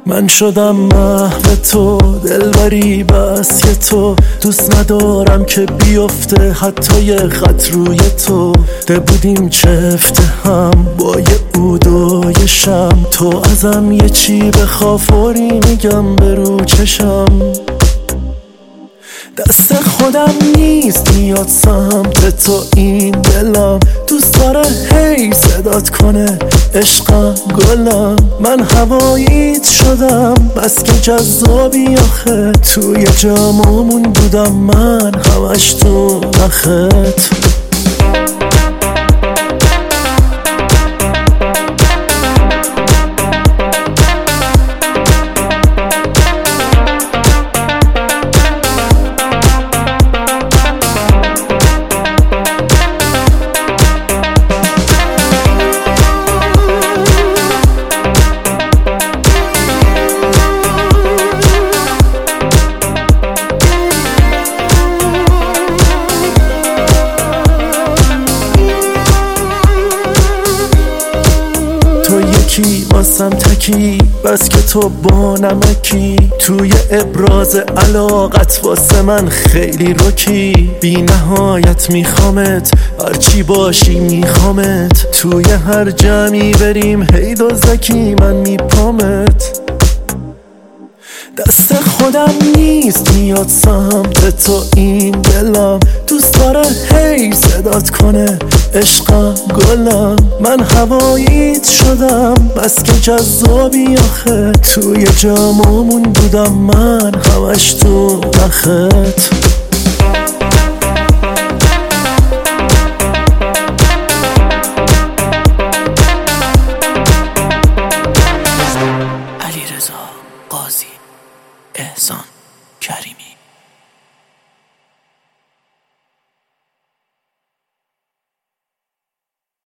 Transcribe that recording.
من شدم محو تو، دلبری بس که تو دوست ندارم که بیفته حتی یه خط روی تو. ده بودیم چفته هم با یه عود و یه شم، تو ازم یه چی بخوا فوری میگم برو چشم. دست خودم نیست میاد سمت تو، این دلم دوست داره هی صدات کنه عشقم گلم. من هواییت شدم بس که جذابی آخه، توی جاممون بودم من همش تو نخت. واسم تکی بس که تو با نمکی، توی ابراز علاقت واسه من خیلی رکی. بی نهایت میخوامت هرچی باشی میخوامت، توی هر جمعی بریم هی زکی من میپامت. دست خودم نیست میاد سمت تو، این دلم دوست داره هی صدات کنه عشقم گلم. من هواییت شدم بس که جذابی آخه، توی جاممون بودم من همش تو نخت. علیرضا قاضی، احسان کریمی.